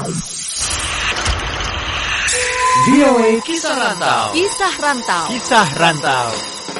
VOA Kisah Rantau. Kisah Rantau. Kisah Rantau.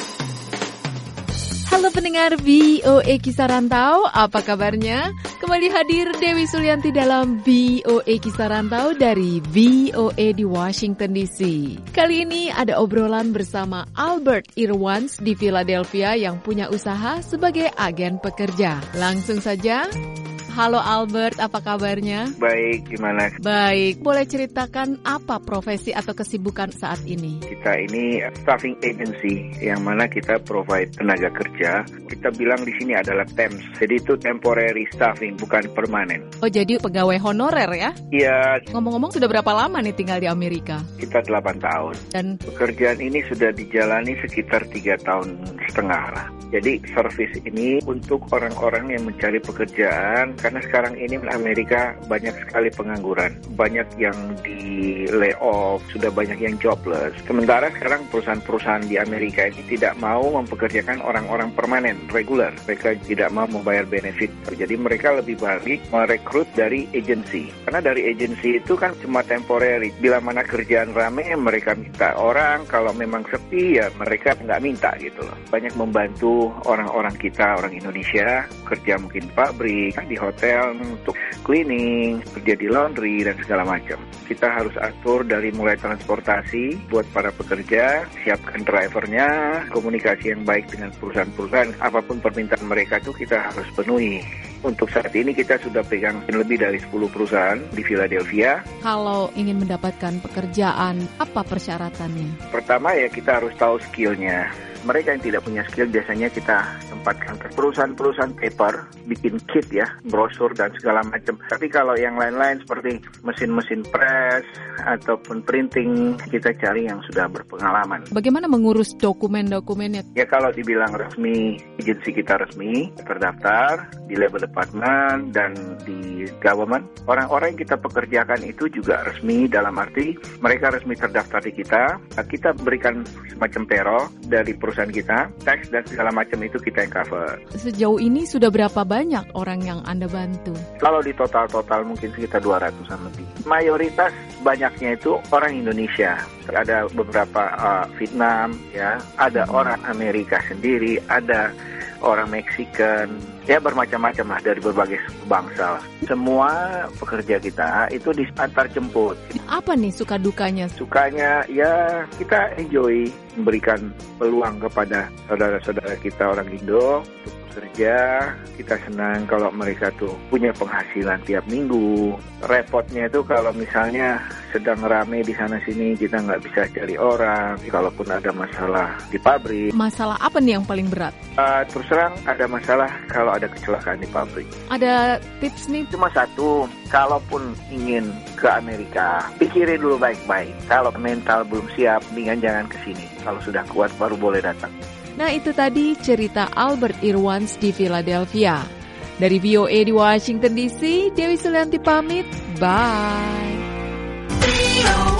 Halo pendengar VOA Kisah Rantau, apa kabarnya? Kembali hadir Dewi Sulianti dalam VOA Kisah Rantau dari VOA di Washington DC. Kali ini ada obrolan bersama Albert Irwans di Philadelphia yang punya usaha sebagai agen pekerja. Langsung saja. Halo Albert, apa kabarnya? Baik, gimana? Baik, boleh ceritakan apa profesi atau kesibukan saat ini? Kita ini staffing agency yang mana kita provide tenaga kerja. Kita bilang di sini adalah temps, jadi itu temporary staffing, bukan permanen. Oh, jadi pegawai honorer ya? Iya. Ngomong-ngomong sudah berapa lama nih tinggal di Amerika? Kita 8 tahun. Dan pekerjaan ini sudah dijalani sekitar 3,5 tahun lah. Jadi service ini untuk orang-orang yang mencari pekerjaan, karena sekarang ini Amerika banyak sekali pengangguran, banyak yang di layoff, sudah banyak yang jobless. Sementara sekarang perusahaan-perusahaan di Amerika ini tidak mau mempekerjakan orang-orang permanen, regular. Mereka tidak mau membayar benefit. Jadi mereka lebih baik merekrut dari agency. Karena dari agency itu kan cuma temporary. Bila mana kerjaan rame, mereka minta orang. Kalau memang sepi, ya mereka nggak minta gitu loh. Banyak membantu orang-orang kita, orang Indonesia, kerja mungkin pabrik, di hotel untuk cleaning, kerja di laundry, dan segala macam. Kita harus atur dari mulai transportasi buat para pekerja, siapkan drivernya, komunikasi yang baik dengan perusahaan-perusahaan, apapun permintaan mereka itu kita harus penuhi. Untuk saat ini kita sudah pegang lebih dari 10 perusahaan di Philadelphia. kalau ingin mendapatkan pekerjaan, apa persyaratannya? Pertama ya kita harus tahu skillnya. Mereka yang tidak punya skill biasanya kita tempatkan ke perusahaan-perusahaan paper, bikin kit ya, brosur dan segala macam. Tapi kalau yang lain-lain seperti mesin-mesin press ataupun printing, kita cari yang sudah berpengalaman. Bagaimana mengurus dokumen-dokumennya? Ya kalau dibilang resmi, agensi kita resmi, terdaftar di labor department dan di government. Orang-orang yang kita pekerjakan itu juga resmi, dalam arti mereka resmi terdaftar di kita. Kita berikan semacam payroll dari perusahaan kita, tax dan segala macam itu kita yang cover. Sejauh ini sudah berapa banyak orang yang Anda bantu? Kalau di total mungkin sekitar 200-an lebih. Mayoritas banyaknya itu orang Indonesia. Ada beberapa Vietnam, ya, ada orang Amerika sendiri, ada orang Meksikan, ya bermacam-macam lah dari berbagai bangsa. Semua pekerja kita itu diantar jemput. Apa nih suka dukanya? Sukanya ya kita enjoy memberikan peluang kepada saudara-saudara kita orang Indo untuk bekerja. Kita senang kalau mereka tuh punya penghasilan tiap minggu. Repotnya itu kalau misalnya sedang rame di sana sini kita nggak bisa cari orang. Kalaupun ada masalah di pabrik. Masalah apa nih yang paling berat? Terus terang ada masalah kalau ada kecelakaan di pabrik. Ada tips nih? Cuma satu, kalaupun ingin ke Amerika, pikirin dulu baik-baik. Kalau mental belum siap, mendingan jangan ke sini. Kalau sudah kuat baru boleh datang. Nah itu tadi cerita Albert Irwans di Philadelphia. Dari VOA di Washington DC, Dewi Sulianti pamit. Bye.